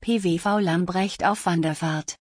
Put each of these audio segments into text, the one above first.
PWV Lambrecht auf Wanderfahrt.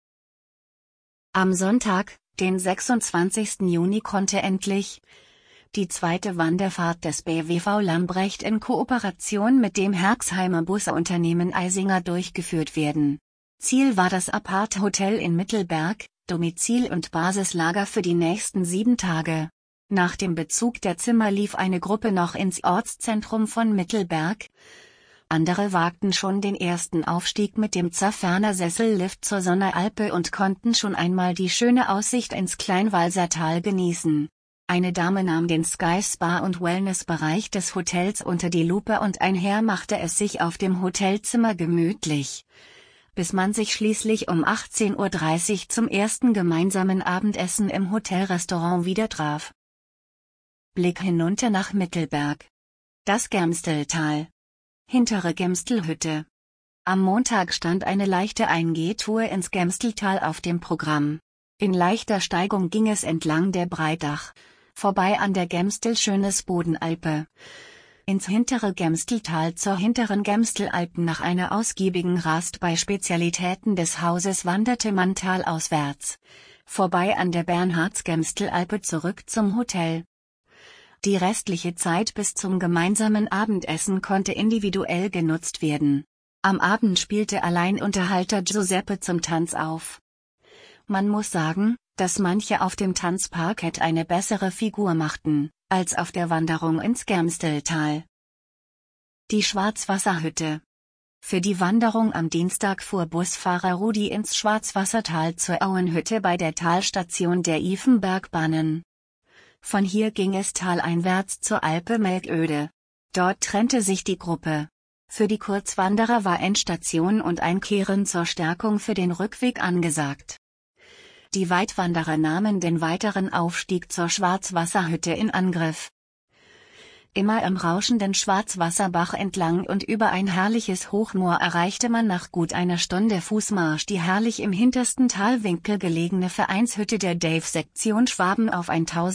Am Sonntag, den 26. Juni konnte endlich die zweite Wanderfahrt des BWV Lambrecht in Kooperation mit dem Herxheimer Busunternehmen Eisinger durchgeführt werden. Ziel war das Apart-Hotel in Mittelberg, Domizil und Basislager für die nächsten 7 Tage. Nach dem Bezug der Zimmer lief eine Gruppe noch ins Ortszentrum von Mittelberg. Andere wagten schon den ersten Aufstieg mit dem Zerferner Sessellift zur Sonnealpe und konnten schon einmal die schöne Aussicht ins Kleinwalsertal genießen. Eine Dame nahm den Sky Spa und Wellnessbereich des Hotels unter die Lupe und ein Herr machte es sich auf dem Hotelzimmer gemütlich, bis man sich schließlich um 18:30 Uhr zum ersten gemeinsamen Abendessen im Hotelrestaurant wieder traf. Blick hinunter nach Mittelberg. Das Gemsteltal. Hintere Gemstelhütte. Am Montag stand eine leichte Eingehtour ins Gemsteltal auf dem Programm. In leichter Steigung ging es entlang der Breitach, vorbei an der Gemstel-Schönesbodenalpe, ins hintere Gemsteltal zur hinteren Gemstelalpen. Nach einer ausgiebigen Rast bei Spezialitäten des Hauses wanderte man talauswärts, vorbei an der Bernhardsgemstelalpe zurück zum Hotel. Die restliche Zeit bis zum gemeinsamen Abendessen konnte individuell genutzt werden. Am Abend spielte Alleinunterhalter Giuseppe zum Tanz auf. Man muss sagen, dass manche auf dem Tanzparkett eine bessere Figur machten, als auf der Wanderung ins Gemsteltal. Die Schwarzwasserhütte. Für die Wanderung am Dienstag fuhr Busfahrer Rudi ins Schwarzwassertal zur Auenhütte bei der Talstation der Ifenbergbahnen. Von hier ging es taleinwärts zur Alpe Melköde. Dort trennte sich die Gruppe. Für die Kurzwanderer war Endstation und Einkehren zur Stärkung für den Rückweg angesagt. Die Weitwanderer nahmen den weiteren Aufstieg zur Schwarzwasserhütte in Angriff. Immer im rauschenden Schwarzwasserbach entlang und über ein herrliches Hochmoor erreichte man nach gut einer Stunde Fußmarsch die herrlich im hintersten Talwinkel gelegene Vereinshütte der Dave-Sektion Schwaben auf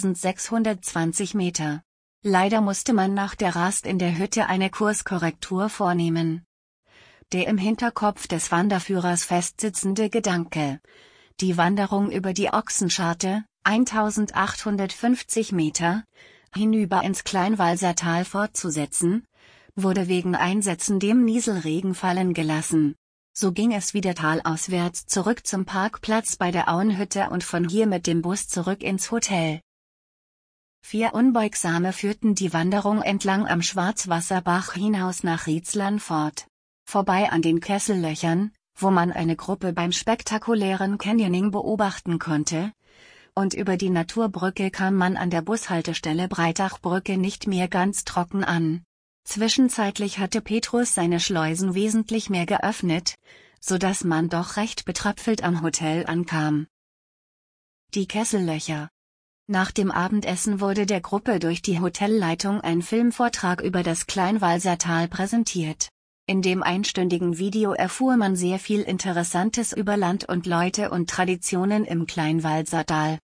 1620 Meter. Leider musste man nach der Rast in der Hütte eine Kurskorrektur vornehmen. Der im Hinterkopf des Wanderführers festsitzende Gedanke, die Wanderung über die Ochsenscharte, 1850 Meter, hinüber ins Kleinwalsertal fortzusetzen, wurde wegen einsetzendem Nieselregen fallen gelassen. So ging es wieder talauswärts zurück zum Parkplatz bei der Auenhütte und von hier mit dem Bus zurück ins Hotel. 4 Unbeugsame führten die Wanderung entlang am Schwarzwasserbach hinaus nach Rietzlern fort. Vorbei an den Kessellöchern, wo man eine Gruppe beim spektakulären Canyoning beobachten konnte, und über die Naturbrücke kam man an der Bushaltestelle Breitachbrücke nicht mehr ganz trocken an. Zwischenzeitlich hatte Petrus seine Schleusen wesentlich mehr geöffnet, so dass man doch recht betröpfelt am Hotel ankam. Die Kessellöcher. Nach dem Abendessen wurde der Gruppe durch die Hotelleitung ein Filmvortrag über das Kleinwalsertal präsentiert. In dem einstündigen Video erfuhr man sehr viel Interessantes über Land und Leute und Traditionen im Kleinwalsertal.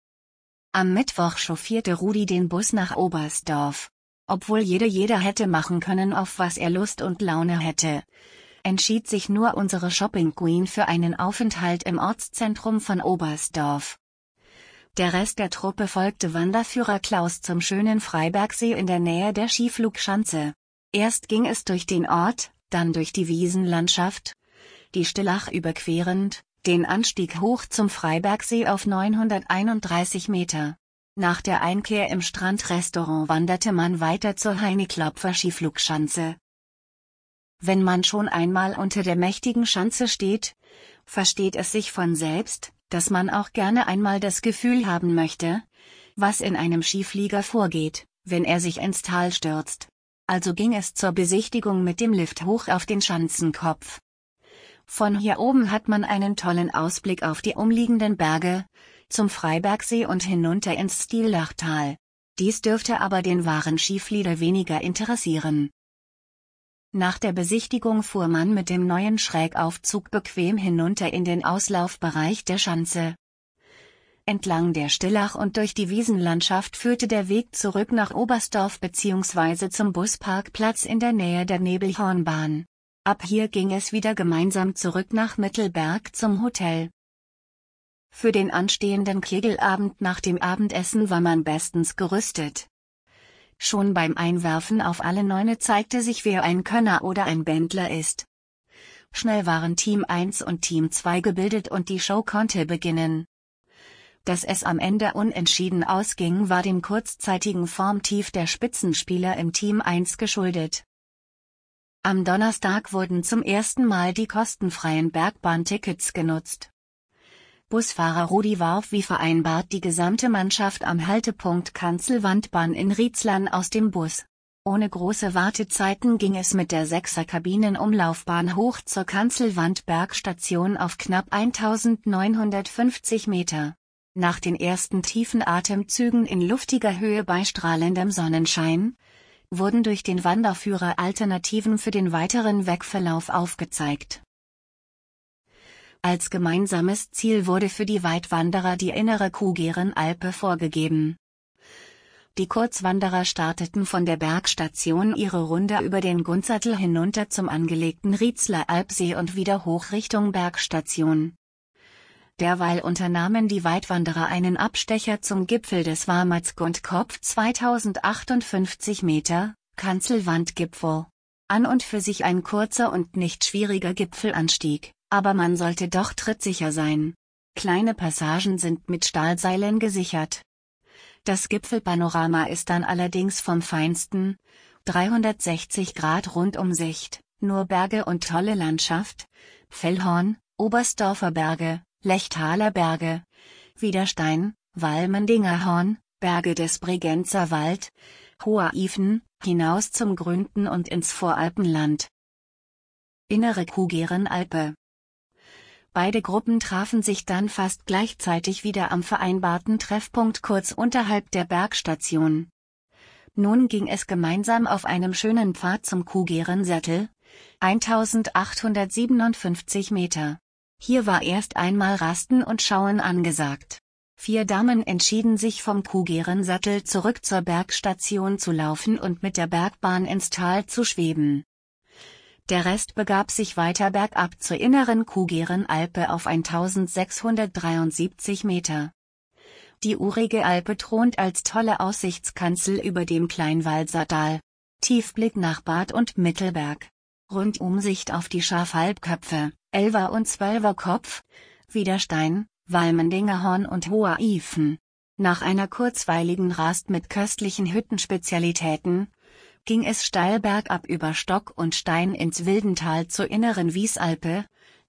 Am Mittwoch chauffierte Rudi den Bus nach Oberstdorf. Obwohl jeder hätte machen können, auf was er Lust und Laune hätte, entschied sich nur unsere Shopping Queen für einen Aufenthalt im Ortszentrum von Oberstdorf. Der Rest der Truppe folgte Wanderführer Klaus zum schönen Freibergsee in der Nähe der Skiflugschanze. Erst ging es durch den Ort, dann durch die Wiesenlandschaft, die Stillach überquerend, den Anstieg hoch zum Freibergsee auf 931 Meter. Nach der Einkehr im Strandrestaurant wanderte man weiter zur Heiniklopfer Skiflugschanze. Wenn man schon einmal unter der mächtigen Schanze steht, versteht es sich von selbst, dass man auch gerne einmal das Gefühl haben möchte, was in einem Skiflieger vorgeht, wenn er sich ins Tal stürzt. Also ging es zur Besichtigung mit dem Lift hoch auf den Schanzenkopf. Von hier oben hat man einen tollen Ausblick auf die umliegenden Berge, zum Freibergsee und hinunter ins Stillachtal. Dies dürfte aber den wahren Skiflieger weniger interessieren. Nach der Besichtigung fuhr man mit dem neuen Schrägaufzug bequem hinunter in den Auslaufbereich der Schanze. Entlang der Stillach und durch die Wiesenlandschaft führte der Weg zurück nach Oberstdorf bzw. zum Busparkplatz in der Nähe der Nebelhornbahn. Ab hier ging es wieder gemeinsam zurück nach Mittelberg zum Hotel. Für den anstehenden Kegelabend nach dem Abendessen war man bestens gerüstet. Schon beim Einwerfen auf alle Neune zeigte sich, wer ein Könner oder ein Bändler ist. Schnell waren Team 1 und Team 2 gebildet und die Show konnte beginnen. Dass es am Ende unentschieden ausging, war dem kurzzeitigen Formtief der Spitzenspieler im Team 1 geschuldet. Am Donnerstag wurden zum ersten Mal die kostenfreien Bergbahntickets genutzt. Busfahrer Rudi warf wie vereinbart die gesamte Mannschaft am Haltepunkt Kanzelwandbahn in Rietzlern aus dem Bus. Ohne große Wartezeiten ging es mit der 6er-Kabinenumlaufbahn hoch zur Kanzelwand-Bergstation auf knapp 1950 Meter. Nach den ersten tiefen Atemzügen in luftiger Höhe bei strahlendem Sonnenschein, wurden durch den Wanderführer Alternativen für den weiteren Wegverlauf aufgezeigt. Als gemeinsames Ziel wurde für die Weitwanderer die innere Kugeren-Alpe vorgegeben. Die Kurzwanderer starteten von der Bergstation ihre Runde über den Gunzertl hinunter zum angelegten Rietzler Alpsee und wieder hoch Richtung Bergstation. Derweil unternahmen die Weitwanderer einen Abstecher zum Gipfel des Warmatzgundkopf 2058 Meter, Kanzelwandgipfel. An und für sich ein kurzer und nicht schwieriger Gipfelanstieg, aber man sollte doch trittsicher sein. Kleine Passagen sind mit Stahlseilen gesichert. Das Gipfelpanorama ist dann allerdings vom Feinsten, 360 Grad Rundumsicht, nur Berge und tolle Landschaft, Fellhorn, Oberstdorfer Berge, Lechtaler Berge, Widerstein, Walmendinger Horn, Berge des Bregenzer Wald, Hoher Ifen, hinaus zum Gründen und ins Voralpenland. Innere Kugeren-Alpe. Beide Gruppen trafen sich dann fast gleichzeitig wieder am vereinbarten Treffpunkt kurz unterhalb der Bergstation. Nun ging es gemeinsam auf einem schönen Pfad zum Kugeren-Sattel, 1857 Meter. Hier war erst einmal Rasten und Schauen angesagt. 4 Damen entschieden sich vom Kugeren-Sattel zurück zur Bergstation zu laufen und mit der Bergbahn ins Tal zu schweben. Der Rest begab sich weiter bergab zur inneren Kugeren-Alpe auf 1673 Meter. Die urige Alpe thront als tolle Aussichtskanzel über dem Kleinwalsertal. Tiefblick nach Bad und Mittelberg. Rundumsicht auf die Schafhalbköpfe, Elfer und Zwölfer Kopf, Widerstein, Walmendinger Horn und Hoher Ifen. Nach einer kurzweiligen Rast mit köstlichen Hüttenspezialitäten ging es steil bergab über Stock und Stein ins Wildental zur inneren Wiesalpe,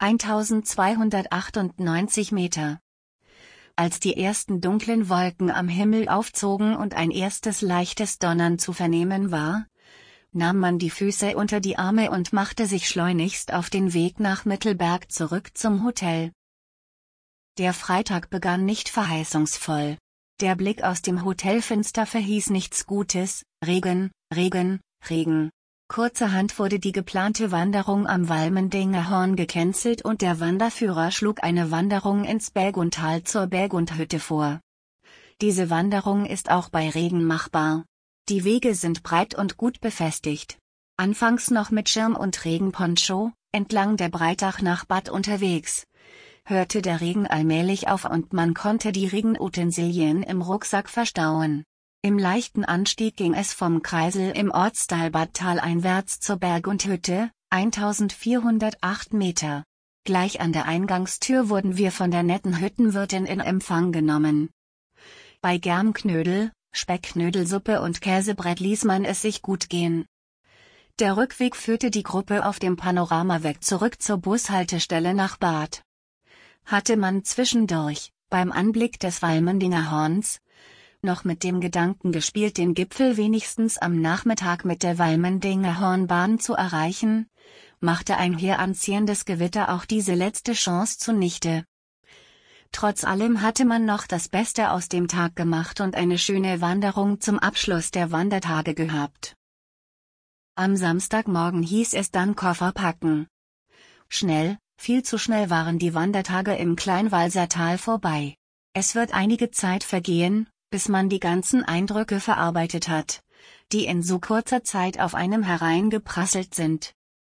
1298 Meter. Als die ersten dunklen Wolken am Himmel aufzogen und ein erstes leichtes Donnern zu vernehmen war, nahm man die Füße unter die Arme und machte sich schleunigst auf den Weg nach Mittelberg zurück zum Hotel. Der Freitag begann nicht verheißungsvoll. Der Blick aus dem Hotelfenster verhieß nichts Gutes, Regen, Regen, Regen. Kurzerhand wurde die geplante Wanderung am Walmendinger Horn gecancelt und der Wanderführer schlug eine Wanderung ins Bäguntal zur Bägundhütte vor. Diese Wanderung ist auch bei Regen machbar. Die Wege sind breit und gut befestigt. Anfangs noch mit Schirm und Regenponcho, entlang der Breitach nach Bad unterwegs. Hörte der Regen allmählich auf und man konnte die Regenutensilien im Rucksack verstauen. Im leichten Anstieg ging es vom Kreisel im Ortsteil Bad taleinwärts zur Bägundhütte, 1408 Meter. Gleich an der Eingangstür wurden wir von der netten Hüttenwirtin in Empfang genommen. Bei Germknödel, Speckknödelsuppe und Käsebrett ließ man es sich gut gehen. Der Rückweg führte die Gruppe auf dem Panoramaweg zurück zur Bushaltestelle nach Bad. Hatte man zwischendurch, beim Anblick des Walmendinger Horns, noch mit dem Gedanken gespielt, den Gipfel wenigstens am Nachmittag mit der Walmendinger Hornbahn zu erreichen, machte ein heranziehendes Gewitter auch diese letzte Chance zunichte. Trotz allem hatte man noch das Beste aus dem Tag gemacht und eine schöne Wanderung zum Abschluss der Wandertage gehabt. Am Samstagmorgen hieß es dann Koffer packen. Schnell, viel zu schnell waren die Wandertage im Kleinwalsertal vorbei. Es wird einige Zeit vergehen, bis man die ganzen Eindrücke verarbeitet hat, die in so kurzer Zeit auf einem hereingeprasselt sind.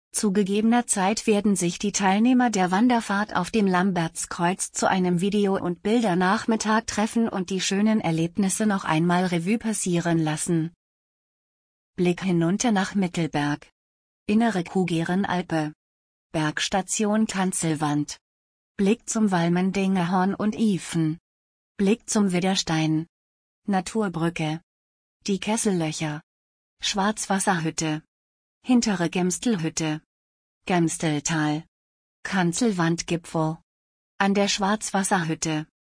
Zu gegebener Zeit werden sich die Teilnehmer der Wanderfahrt auf dem Lambertskreuz zu einem Video- und Bildernachmittag treffen und die schönen Erlebnisse noch einmal Revue passieren lassen. Blick hinunter nach Mittelberg. Innere Kugerenalpe. Bergstation Kanzelwand. Blick zum Walmendinger Horn und Ifen. Blick zum Widderstein. Naturbrücke. Die Kessellöcher. Schwarzwasserhütte. Hintere Gemstelhütte. Gemsteltal. Kanzelwandgipfel. An der Schwarzwasserhütte.